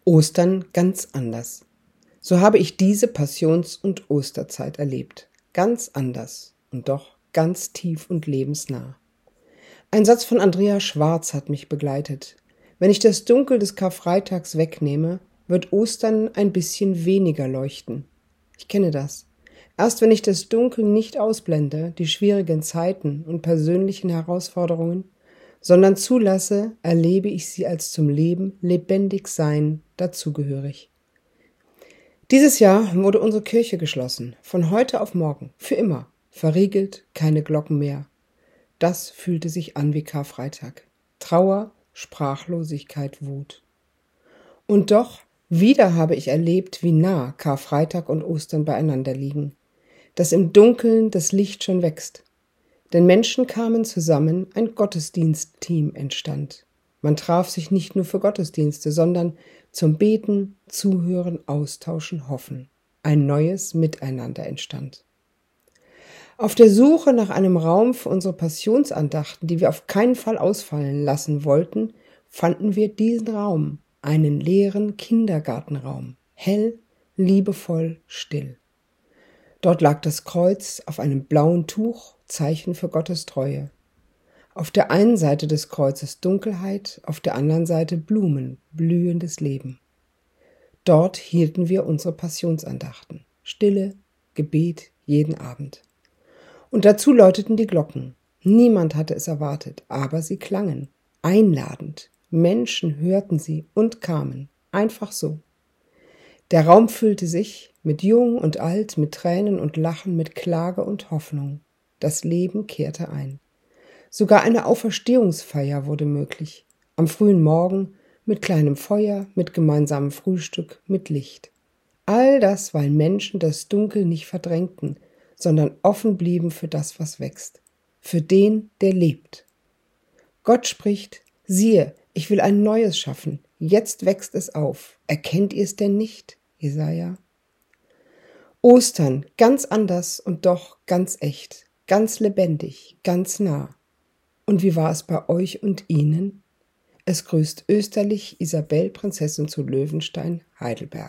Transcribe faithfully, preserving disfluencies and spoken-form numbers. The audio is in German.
Ostern ganz anders. So habe ich diese Passions- und Osterzeit erlebt. Ganz anders und doch ganz tief und lebensnah. Ein Satz von Andrea Schwarz hat mich begleitet. Wenn ich das Dunkel des Karfreitags wegnehme, wird Ostern ein bisschen weniger leuchten. Ich kenne das. Erst wenn ich das Dunkel nicht ausblende, die schwierigen Zeiten und persönlichen Herausforderungen, sondern zulasse, erlebe ich sie als zum Leben, lebendig sein, dazugehörig. Dieses Jahr wurde unsere Kirche geschlossen, von heute auf morgen, für immer, verriegelt, keine Glocken mehr. Das fühlte sich an wie Karfreitag. Trauer, Sprachlosigkeit, Wut. Und doch, wieder habe ich erlebt, wie nah Karfreitag und Ostern beieinander liegen, dass im Dunkeln das Licht schon wächst. Denn Menschen kamen zusammen, ein Gottesdienstteam entstand. Man traf sich nicht nur für Gottesdienste, sondern zum Beten, Zuhören, Austauschen, Hoffen. Ein neues Miteinander entstand. Auf der Suche nach einem Raum für unsere Passionsandachten, die wir auf keinen Fall ausfallen lassen wollten, fanden wir diesen Raum, einen leeren Kindergartenraum, hell, liebevoll, still. Dort lag das Kreuz auf einem blauen Tuch, Zeichen für Gottes Treue. Auf der einen Seite des Kreuzes Dunkelheit, auf der anderen Seite Blumen, blühendes Leben. Dort hielten wir unsere Passionsandachten. Stille, Gebet jeden Abend. Und dazu läuteten die Glocken. Niemand hatte es erwartet, aber sie klangen. Einladend. Menschen hörten sie und kamen. Einfach so. Der Raum füllte sich mit Jung und Alt, mit Tränen und Lachen, mit Klage und Hoffnung. Das Leben kehrte ein. Sogar eine Auferstehungsfeier wurde möglich. Am frühen Morgen, mit kleinem Feuer, mit gemeinsamem Frühstück, mit Licht. All das, weil Menschen das Dunkel nicht verdrängten, sondern offen blieben für das, was wächst. Für den, der lebt. Gott spricht, siehe, ich will ein Neues schaffen. Jetzt wächst es auf. Erkennt ihr es denn nicht? Jesaja. Ostern, ganz anders und doch ganz echt, ganz lebendig, ganz nah. Und wie war es bei euch und Ihnen? Es grüßt österlich Isabel, Prinzessin zu Löwenstein, Heidelberg.